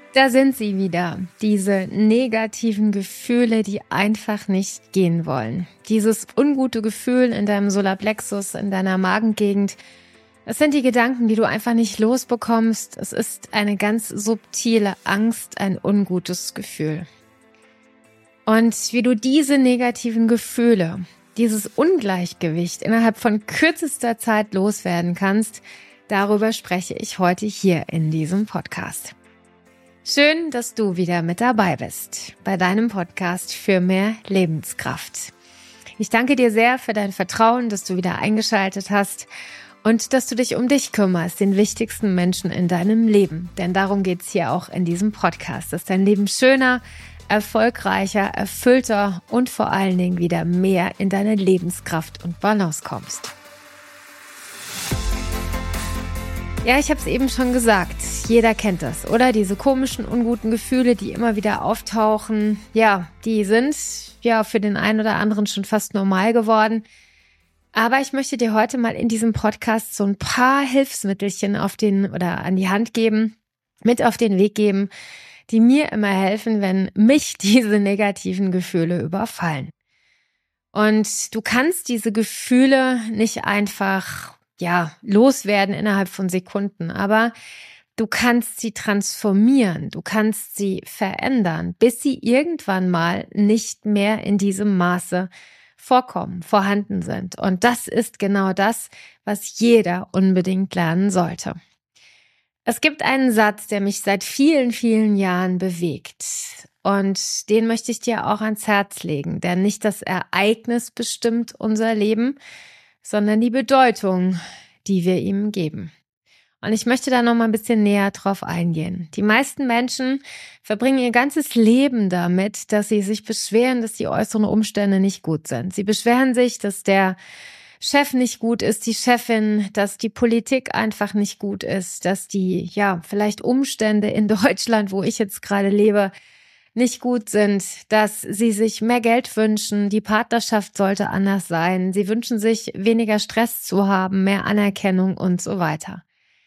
Da sind sie wieder, diese negativen Gefühle, die einfach nicht gehen wollen. Dieses ungute Gefühl in deinem Solarplexus, in deiner Magengegend. Es sind die Gedanken, die du einfach nicht losbekommst. Es ist eine ganz subtile Angst, ein ungutes Gefühl. Und wie du diese negativen Gefühle, dieses Ungleichgewicht innerhalb von kürzester Zeit loswerden kannst, darüber spreche ich heute hier in diesem Podcast. Schön, dass du wieder mit dabei bist bei deinem Podcast für mehr Lebenskraft. Ich danke dir sehr für dein Vertrauen, dass du wieder eingeschaltet hast und dass du dich um dich kümmerst, den wichtigsten Menschen in deinem Leben. Denn darum geht es hier auch in diesem Podcast, dass dein Leben schöner, erfolgreicher, erfüllter und vor allen Dingen wieder mehr in deine Lebenskraft und Balance kommst. Ja, ich habe es eben schon gesagt, jeder kennt das, oder? Diese komischen, unguten Gefühle, die immer wieder auftauchen, ja, die sind ja für den einen oder anderen schon fast normal geworden. Aber ich möchte dir heute mal in diesem Podcast so ein paar Hilfsmittelchen an die Hand geben, mit auf den Weg geben, die mir immer helfen, wenn mich diese negativen Gefühle überfallen. Und du kannst diese Gefühle nicht einfach loswerden innerhalb von Sekunden. Aber du kannst sie transformieren, du kannst sie verändern, bis sie irgendwann mal nicht mehr in diesem Maße vorhanden sind. Und das ist genau das, was jeder unbedingt lernen sollte. Es gibt einen Satz, der mich seit vielen, vielen Jahren bewegt. Und den möchte ich dir auch ans Herz legen, denn nicht das Ereignis bestimmt unser Leben, sondern die Bedeutung, die wir ihm geben. Und ich möchte da noch mal ein bisschen näher drauf eingehen. Die meisten Menschen verbringen ihr ganzes Leben damit, dass sie sich beschweren, dass die äußeren Umstände nicht gut sind. Sie beschweren sich, dass der Chef nicht gut ist, die Chefin, dass die Politik einfach nicht gut ist, dass die, vielleicht Umstände in Deutschland, wo ich jetzt gerade lebe, nicht gut sind, dass sie sich mehr Geld wünschen, die Partnerschaft sollte anders sein, sie wünschen sich weniger Stress zu haben, mehr Anerkennung und so weiter.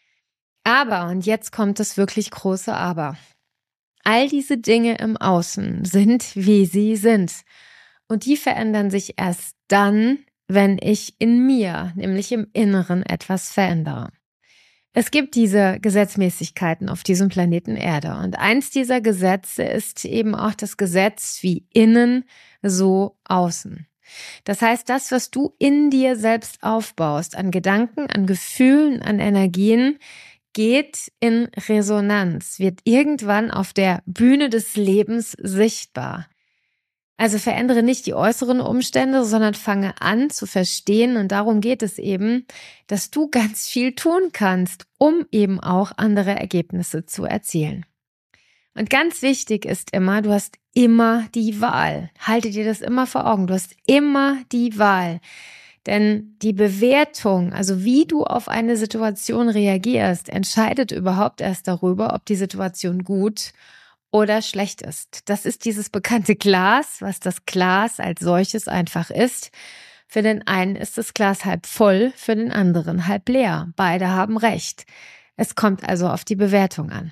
Aber, und jetzt kommt das wirklich große Aber, all diese Dinge im Außen sind, wie sie sind. Und die verändern sich erst dann, wenn ich in mir, nämlich im Inneren, etwas verändere. Es gibt diese Gesetzmäßigkeiten auf diesem Planeten Erde und eins dieser Gesetze ist eben auch das Gesetz wie innen, so außen. Das heißt, das, was du in dir selbst aufbaust, an Gedanken, an Gefühlen, an Energien, geht in Resonanz, wird irgendwann auf der Bühne des Lebens sichtbar. Also verändere nicht die äußeren Umstände, sondern fange an zu verstehen, und darum geht es eben, dass du ganz viel tun kannst, um eben auch andere Ergebnisse zu erzielen. Und ganz wichtig ist immer, du hast immer die Wahl. Halte dir das immer vor Augen, du hast immer die Wahl. Denn die Bewertung, also wie du auf eine Situation reagierst, entscheidet überhaupt erst darüber, ob die Situation gut oder schlecht ist. Das ist dieses bekannte Glas, was das Glas als solches einfach ist. Für den einen ist das Glas halb voll, für den anderen halb leer. Beide haben recht. Es kommt also auf die Bewertung an.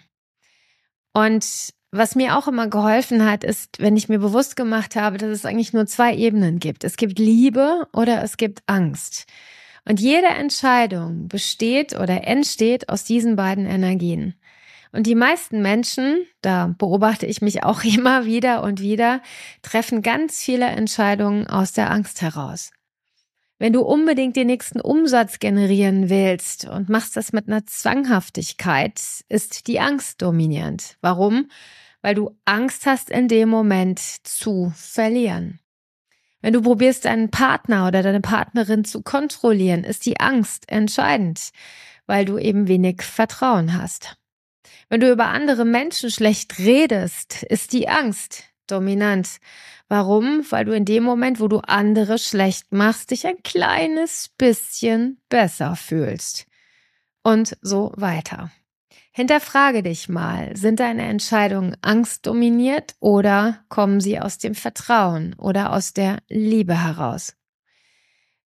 Und was mir auch immer geholfen hat, ist, wenn ich mir bewusst gemacht habe, dass es eigentlich nur 2 Ebenen gibt. Es gibt Liebe oder es gibt Angst. Und jede Entscheidung besteht oder entsteht aus diesen beiden Energien. Und die meisten Menschen, da beobachte ich mich auch immer wieder und wieder, treffen ganz viele Entscheidungen aus der Angst heraus. Wenn du unbedingt den nächsten Umsatz generieren willst und machst das mit einer Zwanghaftigkeit, ist die Angst dominierend. Warum? Weil du Angst hast, in dem Moment zu verlieren. Wenn du probierst, deinen Partner oder deine Partnerin zu kontrollieren, ist die Angst entscheidend, weil du eben wenig Vertrauen hast. Wenn du über andere Menschen schlecht redest, ist die Angst dominant. Warum? Weil du in dem Moment, wo du andere schlecht machst, dich ein kleines bisschen besser fühlst. Und so weiter. Hinterfrage dich mal, sind deine Entscheidungen angstdominiert oder kommen sie aus dem Vertrauen oder aus der Liebe heraus?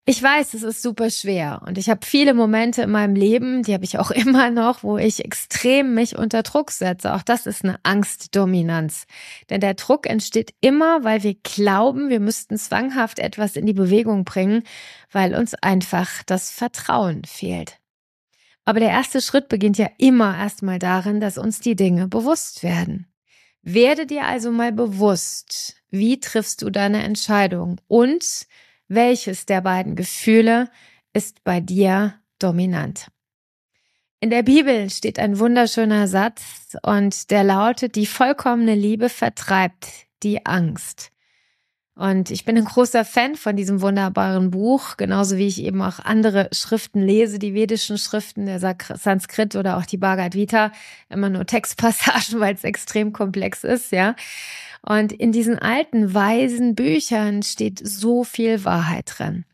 Ich weiß, es ist super schwer und ich habe viele Momente in meinem Leben, die habe ich auch immer noch, wo ich extrem mich unter Druck setze. Auch das ist eine Angstdominanz. Denn der Druck entsteht immer, weil wir glauben, wir müssten zwanghaft etwas in die Bewegung bringen, weil uns einfach das Vertrauen fehlt. Aber der erste Schritt beginnt ja immer erstmal darin, dass uns die Dinge bewusst werden. Werde dir also mal bewusst, wie triffst du deine Entscheidung und welches der beiden Gefühle ist bei dir dominant. In der Bibel steht ein wunderschöner Satz und der lautet: Die vollkommene Liebe vertreibt die Angst. Und ich bin ein großer Fan von diesem wunderbaren Buch, genauso wie ich eben auch andere Schriften lese, die vedischen Schriften, der Sanskrit oder auch die Bhagavad Gita, immer nur Textpassagen, weil es extrem komplex ist, ja. Und in diesen alten, weisen Büchern steht so viel Wahrheit drin.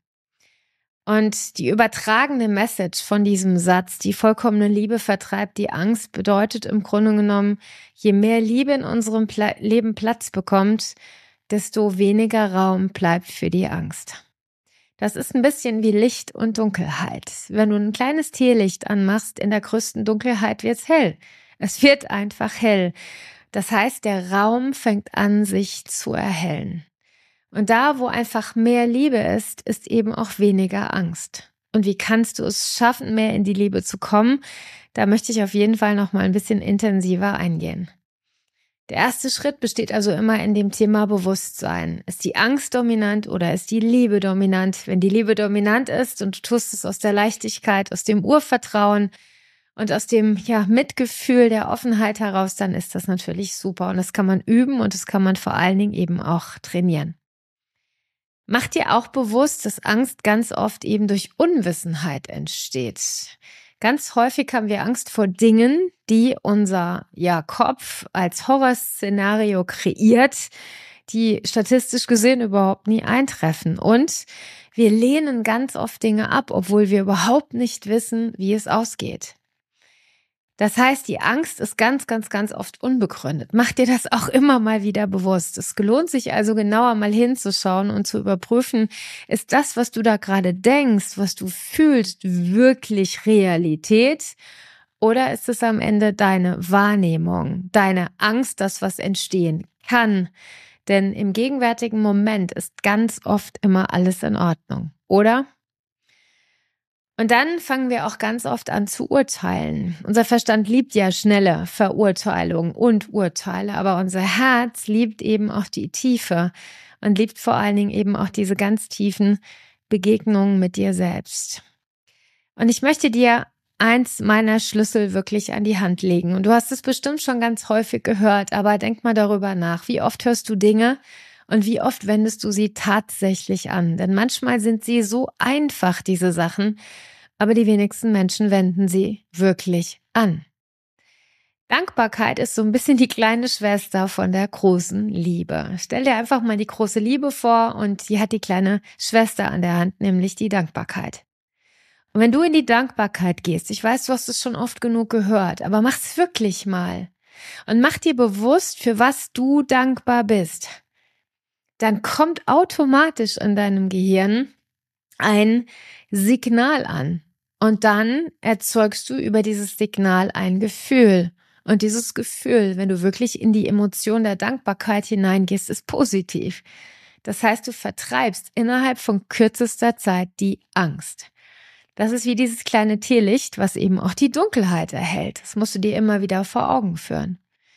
Und die übertragene Message von diesem Satz, die vollkommene Liebe vertreibt die Angst, bedeutet im Grunde genommen, je mehr Liebe in unserem Leben Platz bekommt, desto weniger Raum bleibt für die Angst. Das ist ein bisschen wie Licht und Dunkelheit. Wenn du ein kleines Teelicht anmachst, in der größten Dunkelheit wird's hell. Es wird einfach hell. Das heißt, der Raum fängt an, sich zu erhellen. Und da, wo einfach mehr Liebe ist, ist eben auch weniger Angst. Und wie kannst du es schaffen, mehr in die Liebe zu kommen? Da möchte ich auf jeden Fall noch mal ein bisschen intensiver eingehen. Der erste Schritt besteht also immer in dem Thema Bewusstsein. Ist die Angst dominant oder ist die Liebe dominant? Wenn die Liebe dominant ist und du tust es aus der Leichtigkeit, aus dem Urvertrauen und aus dem Mitgefühl der Offenheit heraus, dann ist das natürlich super. Und das kann man üben und das kann man vor allen Dingen eben auch trainieren. Mach dir auch bewusst, dass Angst ganz oft eben durch Unwissenheit entsteht. Ganz häufig haben wir Angst vor Dingen, die unser Kopf als Horrorszenario kreiert, die statistisch gesehen überhaupt nie eintreffen. Und wir lehnen ganz oft Dinge ab, obwohl wir überhaupt nicht wissen, wie es ausgeht. Das heißt, die Angst ist ganz, ganz, ganz oft unbegründet. Mach dir das auch immer mal wieder bewusst. Es lohnt sich also genauer mal hinzuschauen und zu überprüfen, ist das, was du da gerade denkst, was du fühlst, wirklich Realität? Oder ist es am Ende deine Wahrnehmung, deine Angst, dass was entstehen kann? Denn im gegenwärtigen Moment ist ganz oft immer alles in Ordnung, oder? Und dann fangen wir auch ganz oft an zu urteilen. Unser Verstand liebt ja schnelle Verurteilung und Urteile, aber unser Herz liebt eben auch die Tiefe und liebt vor allen Dingen eben auch diese ganz tiefen Begegnungen mit dir selbst. Und ich möchte dir eins meiner Schlüssel wirklich an die Hand legen. Und du hast es bestimmt schon ganz häufig gehört, aber denk mal darüber nach. Wie oft hörst du Dinge und wie oft wendest du sie tatsächlich an? Denn manchmal sind sie so einfach, diese Sachen, aber die wenigsten Menschen wenden sie wirklich an. Dankbarkeit ist so ein bisschen die kleine Schwester von der großen Liebe. Stell dir einfach mal die große Liebe vor und die hat die kleine Schwester an der Hand, nämlich die Dankbarkeit. Und wenn du in die Dankbarkeit gehst, ich weiß, du hast es schon oft genug gehört, aber mach's wirklich mal und mach dir bewusst, für was du dankbar bist. Dann kommt automatisch in deinem Gehirn ein Signal an. Und dann erzeugst du über dieses Signal ein Gefühl. Und dieses Gefühl, wenn du wirklich in die Emotion der Dankbarkeit hineingehst, ist positiv. Das heißt, du vertreibst innerhalb von kürzester Zeit die Angst. Das ist wie dieses kleine Teelicht, was eben auch die Dunkelheit erhält. Das musst du dir immer wieder vor Augen führen.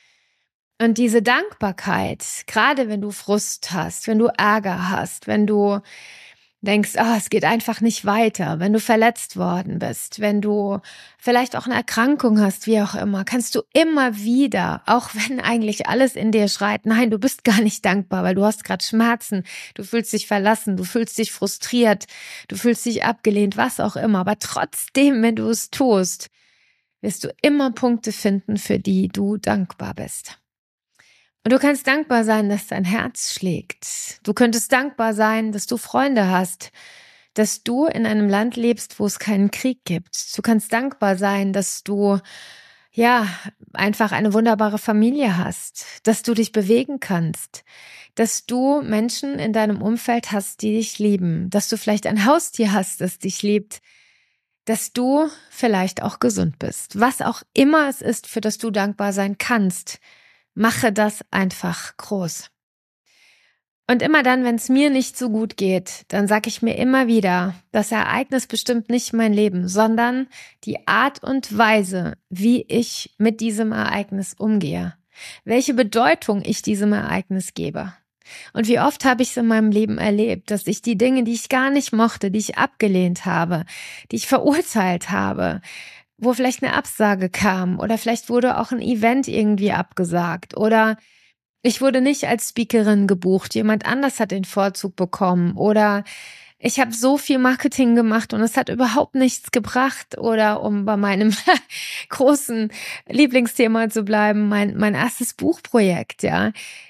Und diese Dankbarkeit, gerade wenn du Frust hast, wenn du Ärger hast, wenn du denkst, es geht einfach nicht weiter, wenn du verletzt worden bist, wenn du vielleicht auch eine Erkrankung hast, wie auch immer, kannst du immer wieder, auch wenn eigentlich alles in dir schreit, nein, du bist gar nicht dankbar, weil du hast gerade Schmerzen, du fühlst dich verlassen, du fühlst dich frustriert, du fühlst dich abgelehnt, was auch immer, aber trotzdem, wenn du es tust, wirst du immer Punkte finden, für die du dankbar bist. Und du kannst dankbar sein, dass dein Herz schlägt. Du könntest dankbar sein, dass du Freunde hast, dass du in einem Land lebst, wo es keinen Krieg gibt. Du kannst dankbar sein, dass du ja, einfach eine wunderbare Familie hast, dass du dich bewegen kannst, dass du Menschen in deinem Umfeld hast, die dich lieben, dass du vielleicht ein Haustier hast, das dich liebt, dass du vielleicht auch gesund bist. Was auch immer es ist, für das du dankbar sein kannst, mache das einfach groß. Und immer dann, wenn es mir nicht so gut geht, dann sage ich mir immer wieder, das Ereignis bestimmt nicht mein Leben, sondern die Art und Weise, wie ich mit diesem Ereignis umgehe, welche Bedeutung ich diesem Ereignis gebe. Und wie oft habe ich es in meinem Leben erlebt, dass ich die Dinge, die ich gar nicht mochte, die ich abgelehnt habe, die ich verurteilt habe, wo vielleicht eine Absage kam oder vielleicht wurde auch ein Event irgendwie abgesagt oder ich wurde nicht als Speakerin gebucht, jemand anders hat den Vorzug bekommen oder ich habe so viel Marketing gemacht und es hat überhaupt nichts gebracht oder um bei meinem großen Lieblingsthema zu bleiben, mein erstes Buchprojekt, ja.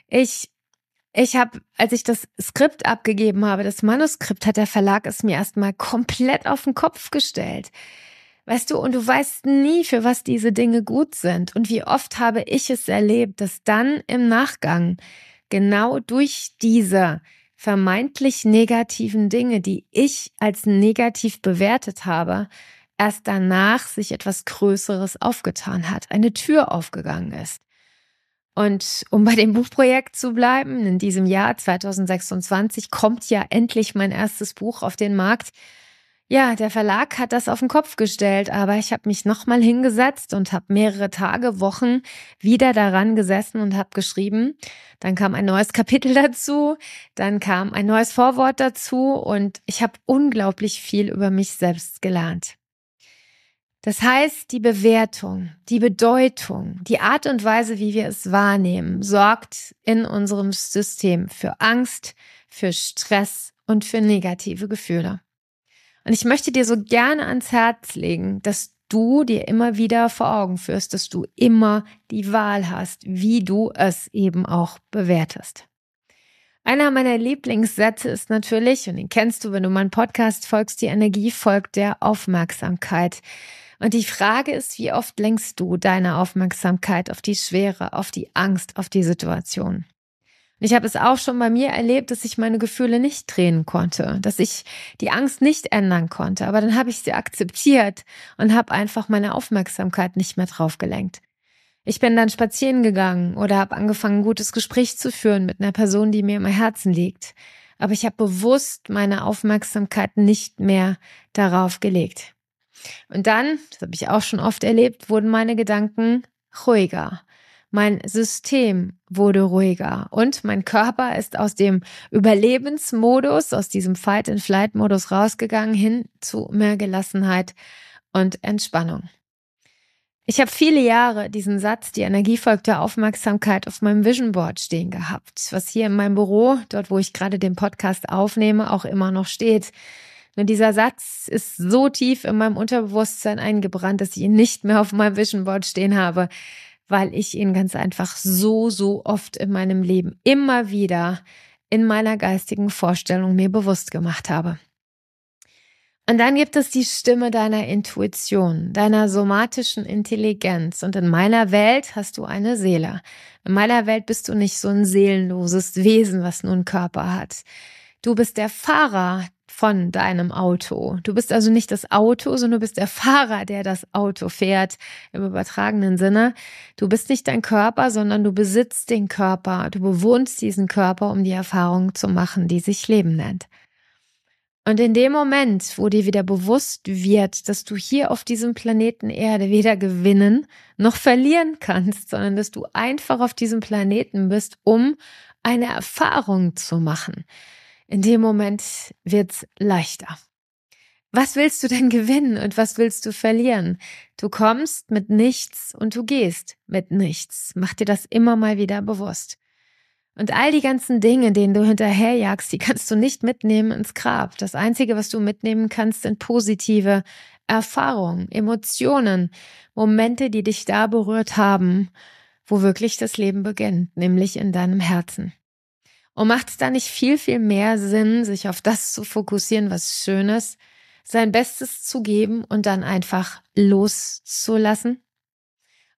Ich habe, als ich das Skript abgegeben habe, das Manuskript, hat der Verlag es mir erstmal komplett auf den Kopf gestellt. Weißt du, und du weißt nie, für was diese Dinge gut sind. Und wie oft habe ich es erlebt, dass dann im Nachgang genau durch diese vermeintlich negativen Dinge, die ich als negativ bewertet habe, erst danach sich etwas Größeres aufgetan hat, eine Tür aufgegangen ist. Und um bei dem Buchprojekt zu bleiben, in diesem Jahr 2026 kommt ja endlich mein erstes Buch auf den Markt. Ja, der Verlag hat das auf den Kopf gestellt, aber ich habe mich nochmal hingesetzt und habe mehrere Tage, Wochen wieder daran gesessen und habe geschrieben. Dann kam ein neues Kapitel dazu, dann kam ein neues Vorwort dazu und ich habe unglaublich viel über mich selbst gelernt. Das heißt, die Bewertung, die Bedeutung, die Art und Weise, wie wir es wahrnehmen, sorgt in unserem System für Angst, für Stress und für negative Gefühle. Und ich möchte dir so gerne ans Herz legen, dass du dir immer wieder vor Augen führst, dass du immer die Wahl hast, wie du es eben auch bewertest. Einer meiner Lieblingssätze ist natürlich, und den kennst du, wenn du meinen Podcast folgst, die Energie folgt der Aufmerksamkeit. Und die Frage ist, wie oft lenkst du deine Aufmerksamkeit auf die Schwere, auf die Angst, auf die Situation? Und ich habe es auch schon bei mir erlebt, dass ich meine Gefühle nicht drehen konnte, dass ich die Angst nicht ändern konnte. Aber dann habe ich sie akzeptiert und habe einfach meine Aufmerksamkeit nicht mehr drauf gelenkt. Ich bin dann spazieren gegangen oder habe angefangen, ein gutes Gespräch zu führen mit einer Person, die mir im Herzen liegt. Aber ich habe bewusst meine Aufmerksamkeit nicht mehr darauf gelegt. Und dann, das habe ich auch schon oft erlebt, wurden meine Gedanken ruhiger. Mein System wurde ruhiger und mein Körper ist aus dem Überlebensmodus, aus diesem Fight-and-Flight-Modus rausgegangen hin zu mehr Gelassenheit und Entspannung. Ich habe viele Jahre diesen Satz, die Energie folgt der Aufmerksamkeit, auf meinem Vision Board stehen gehabt, was hier in meinem Büro, dort wo ich gerade den Podcast aufnehme, auch immer noch steht. Nur dieser Satz ist so tief in meinem Unterbewusstsein eingebrannt, dass ich ihn nicht mehr auf meinem Vision Board stehen habe, weil ich ihn ganz einfach so oft in meinem Leben immer wieder in meiner geistigen Vorstellung mir bewusst gemacht habe. Und dann gibt es die Stimme deiner Intuition, deiner somatischen Intelligenz. Und in meiner Welt hast du eine Seele. In meiner Welt bist du nicht so ein seelenloses Wesen, was nur einen Körper hat. Du bist der Fahrer von deinem Auto. Du bist also nicht das Auto, sondern du bist der Fahrer, der das Auto fährt, im übertragenen Sinne. Du bist nicht dein Körper, sondern du besitzt den Körper. Du bewohnst diesen Körper, um die Erfahrung zu machen, die sich Leben nennt. Und in dem Moment, wo dir wieder bewusst wird, dass du hier auf diesem Planeten Erde weder gewinnen noch verlieren kannst, sondern dass du einfach auf diesem Planeten bist, um eine Erfahrung zu machen, in dem Moment wird's leichter. Was willst du denn gewinnen und was willst du verlieren? Du kommst mit nichts und du gehst mit nichts. Mach dir das immer mal wieder bewusst. Und all die ganzen Dinge, denen du hinterherjagst, die kannst du nicht mitnehmen ins Grab. Das Einzige, was du mitnehmen kannst, sind positive Erfahrungen, Emotionen, Momente, die dich da berührt haben, wo wirklich das Leben beginnt, nämlich in deinem Herzen. Und macht es da nicht viel mehr Sinn, sich auf das zu fokussieren, was schön ist, sein Bestes zu geben und dann einfach loszulassen?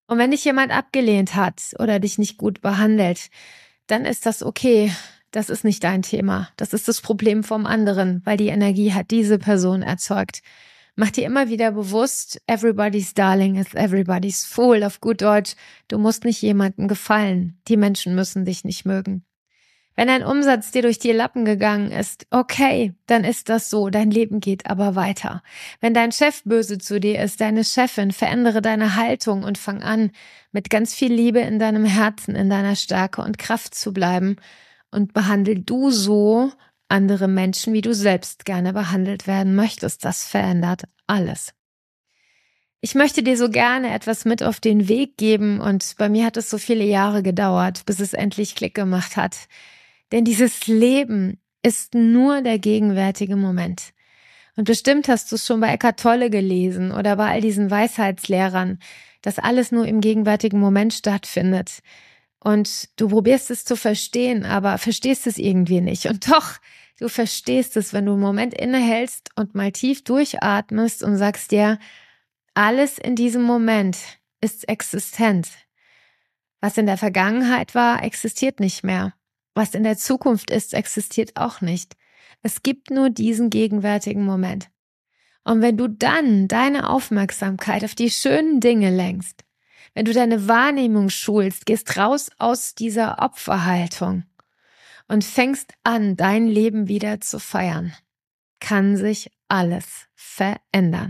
Und wenn dich jemand abgelehnt hat oder dich nicht gut behandelt, dann ist das okay. Das ist nicht dein Thema. Das ist das Problem vom anderen, weil die Energie hat diese Person erzeugt. Mach dir immer wieder bewusst, everybody's darling is everybody's fool. Auf gut Deutsch, du musst nicht jemandem gefallen. Die Menschen müssen dich nicht mögen. Wenn ein Umsatz dir durch die Lappen gegangen ist, okay, dann ist das so, dein Leben geht aber weiter. Wenn dein Chef böse zu dir ist, deine Chefin, verändere deine Haltung und fang an, mit ganz viel Liebe in deinem Herzen, in deiner Stärke und Kraft zu bleiben und behandle du so andere Menschen, wie du selbst gerne behandelt werden möchtest. Das verändert alles. Ich möchte dir so gerne etwas mit auf den Weg geben und bei mir hat es so viele Jahre gedauert, bis es endlich Klick gemacht hat. Denn dieses Leben ist nur der gegenwärtige Moment. Und bestimmt hast du es schon bei Eckhart Tolle gelesen oder bei all diesen Weisheitslehrern, dass alles nur im gegenwärtigen Moment stattfindet. Und du probierst es zu verstehen, aber verstehst es irgendwie nicht. Und doch, du verstehst es, wenn du einen Moment innehältst und mal tief durchatmest und sagst dir, alles in diesem Moment ist existent. Was in der Vergangenheit war, existiert nicht mehr. Was in der Zukunft ist, existiert auch nicht. Es gibt nur diesen gegenwärtigen Moment. Und wenn du dann deine Aufmerksamkeit auf die schönen Dinge lenkst, wenn du deine Wahrnehmung schulst, gehst raus aus dieser Opferhaltung und fängst an, dein Leben wieder zu feiern, kann sich alles verändern.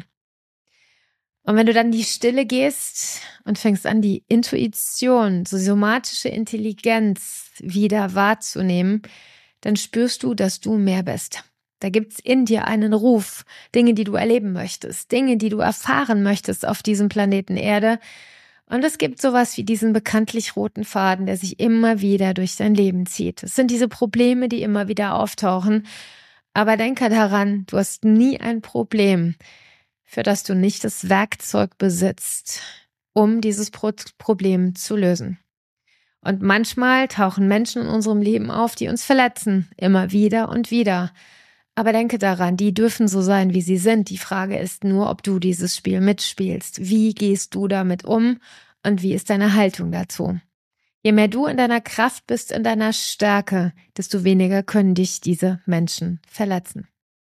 Und wenn du dann in die Stille gehst und fängst an, die Intuition, so somatische Intelligenz wieder wahrzunehmen, dann spürst du, dass du mehr bist. Da gibt's in dir einen Ruf, Dinge, die du erleben möchtest, Dinge, die du erfahren möchtest auf diesem Planeten Erde. Und es gibt sowas wie diesen bekanntlich roten Faden, der sich immer wieder durch dein Leben zieht. Es sind diese Probleme, die immer wieder auftauchen. Aber denke daran, du hast nie ein Problem, für das du nicht das Werkzeug besitzt, um dieses Problem zu lösen. Und manchmal tauchen Menschen in unserem Leben auf, die uns verletzen, immer wieder und wieder. Aber denke daran, die dürfen so sein, wie sie sind. Die Frage ist nur, ob du dieses Spiel mitspielst. Wie gehst du damit um und wie ist deine Haltung dazu? Je mehr du in deiner Kraft bist, in deiner Stärke, desto weniger können dich diese Menschen verletzen.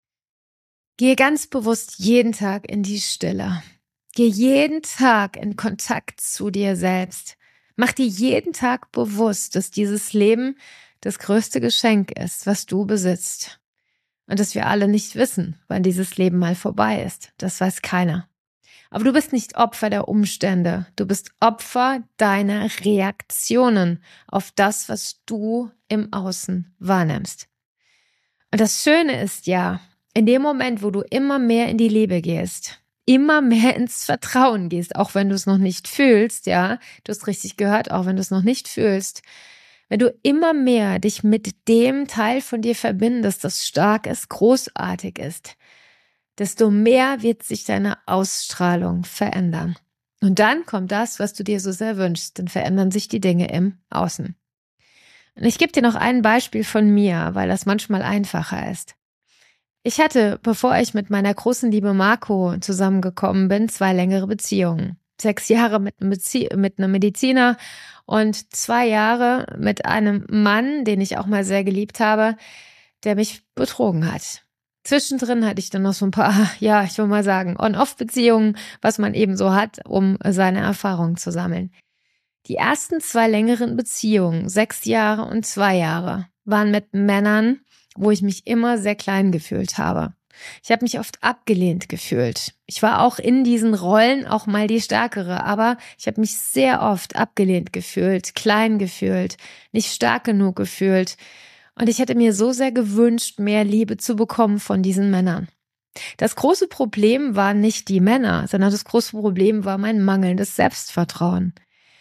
Gehe ganz bewusst jeden Tag in die Stille. Geh jeden Tag in Kontakt zu dir selbst. Mach dir jeden Tag bewusst, dass dieses Leben das größte Geschenk ist, was du besitzt. Und dass wir alle nicht wissen, wann dieses Leben mal vorbei ist. Das weiß keiner. Aber du bist nicht Opfer der Umstände. Du bist Opfer deiner Reaktionen auf das, was du im Außen wahrnimmst. Und das Schöne ist ja, in dem Moment, wo du immer mehr in die Liebe gehst, immer mehr ins Vertrauen gehst, auch wenn du es noch nicht fühlst, ja, du hast richtig gehört, auch wenn du es noch nicht fühlst, wenn du immer mehr dich mit dem Teil von dir verbindest, das stark ist, großartig ist, desto mehr wird sich deine Ausstrahlung verändern. Und dann kommt das, was du dir so sehr wünschst, dann verändern sich die Dinge im Außen. Und ich gebe dir noch ein Beispiel von mir, weil das manchmal einfacher ist. Ich hatte, bevor ich mit meiner großen Liebe Marco zusammengekommen bin, 2 längere Beziehungen. 6 Jahre mit einem Mediziner und 2 Jahre mit einem Mann, den ich auch mal sehr geliebt habe, der mich betrogen hat. Zwischendrin hatte ich dann noch so ein paar, ja, ich will mal sagen, On-Off-Beziehungen, was man eben so hat, um seine Erfahrungen zu sammeln. Die ersten 2 längeren Beziehungen, 6 Jahre und 2 Jahre, waren mit Männern, wo ich mich immer sehr klein gefühlt habe. Ich habe mich oft abgelehnt gefühlt. Ich war auch in diesen Rollen auch mal die Stärkere, aber ich habe mich sehr oft abgelehnt gefühlt, klein gefühlt, nicht stark genug gefühlt. Und ich hätte mir so sehr gewünscht, mehr Liebe zu bekommen von diesen Männern. Das große Problem waren nicht die Männer, sondern das große Problem war mein mangelndes Selbstvertrauen.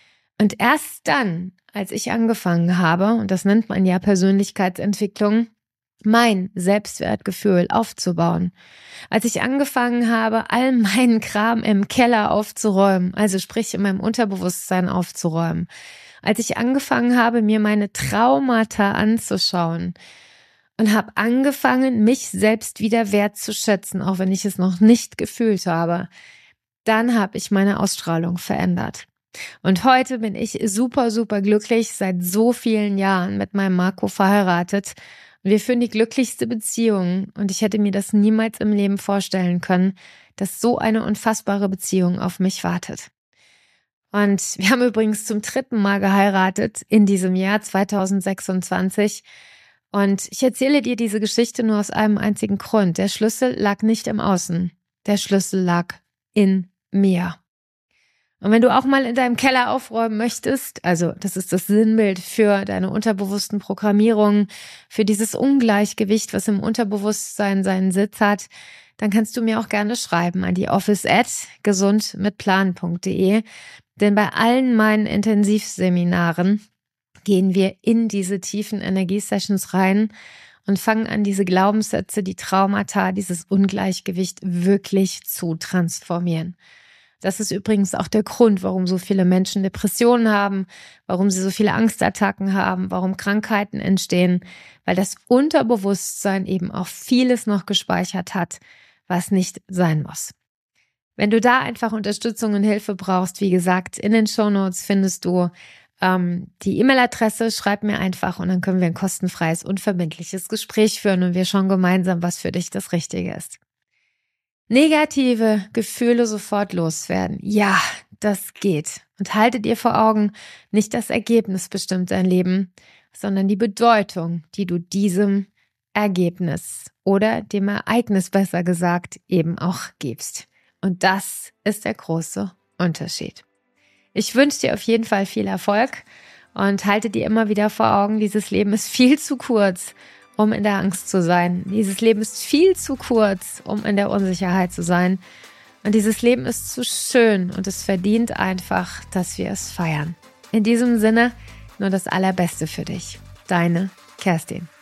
Und erst dann, als ich angefangen habe, und das nennt man ja Persönlichkeitsentwicklung, mein Selbstwertgefühl aufzubauen. Als ich angefangen habe, all meinen Kram im Keller aufzuräumen, also sprich in meinem Unterbewusstsein aufzuräumen. Als ich angefangen habe, mir meine Traumata anzuschauen und habe angefangen, mich selbst wieder wertzuschätzen, auch wenn ich es noch nicht gefühlt habe, dann habe ich meine Ausstrahlung verändert. Und heute bin ich super, super glücklich, seit so vielen Jahren mit meinem Marco verheiratet. Und wir führen die glücklichste Beziehung. Und ich hätte mir das niemals im Leben vorstellen können, dass so eine unfassbare Beziehung auf mich wartet. Und wir haben übrigens zum 3. Mal geheiratet in diesem Jahr 2026. Und ich erzähle dir diese Geschichte nur aus einem einzigen Grund. Der Schlüssel lag nicht im Außen. Der Schlüssel lag in mir. Und wenn du auch mal in deinem Keller aufräumen möchtest, also das ist das Sinnbild für deine unterbewussten Programmierungen, für dieses Ungleichgewicht, was im Unterbewusstsein seinen Sitz hat, dann kannst du mir auch gerne schreiben an die office@gesundmitplan.de. Denn bei allen meinen Intensivseminaren gehen wir in diese tiefen Energiesessions rein und fangen an, diese Glaubenssätze, die Traumata, dieses Ungleichgewicht wirklich zu transformieren. Das ist übrigens auch der Grund, warum so viele Menschen Depressionen haben, warum sie so viele Angstattacken haben, warum Krankheiten entstehen, weil das Unterbewusstsein eben auch vieles noch gespeichert hat, was nicht sein muss. Wenn du da einfach Unterstützung und Hilfe brauchst, wie gesagt, in den Shownotes findest du die E-Mail-Adresse, schreib mir einfach und dann können wir ein kostenfreies, unverbindliches Gespräch führen und wir schauen gemeinsam, was für dich das Richtige ist. Negative Gefühle sofort loswerden. Ja, das geht. Und halte dir vor Augen, nicht das Ergebnis bestimmt dein Leben, sondern die Bedeutung, die du diesem Ergebnis oder dem Ereignis, besser gesagt, eben auch gibst. Und das ist der große Unterschied. Ich wünsche dir auf jeden Fall viel Erfolg und halte dir immer wieder vor Augen, dieses Leben ist viel zu kurz, um in der Angst zu sein. Dieses Leben ist viel zu kurz, um in der Unsicherheit zu sein. Und dieses Leben ist zu schön und es verdient einfach, dass wir es feiern. In diesem Sinne, nur das Allerbeste für dich. Deine Kerstin.